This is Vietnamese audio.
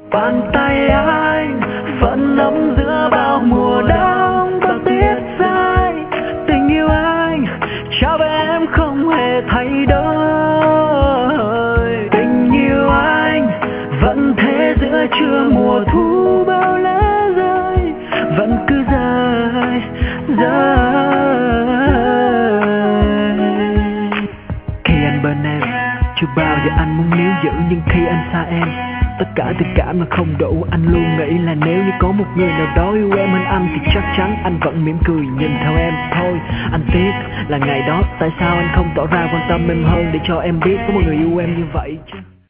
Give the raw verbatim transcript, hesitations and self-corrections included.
Bàn tay anh vẫn nắm giữa bao mùa đông và biết sai. Tình yêu anh trao với em không hề thay đổi. Tình yêu anh vẫn thế giữa trưa mùa thu, bao lá rơi vẫn cứ rơi rơi. Khi anh bên em chưa bao giờ anh muốn níu giữ, nhưng khi anh xa em tất cả tình cảm mà không đủ. Anh luôn nghĩ là nếu như có một người nào đó yêu em hơn anh thì chắc chắn anh vẫn mỉm cười nhìn theo em thôi. Anh tiếc là ngày đó tại sao anh không tỏ ra quan tâm em hơn, để cho em biết có một người yêu em như vậy chứ.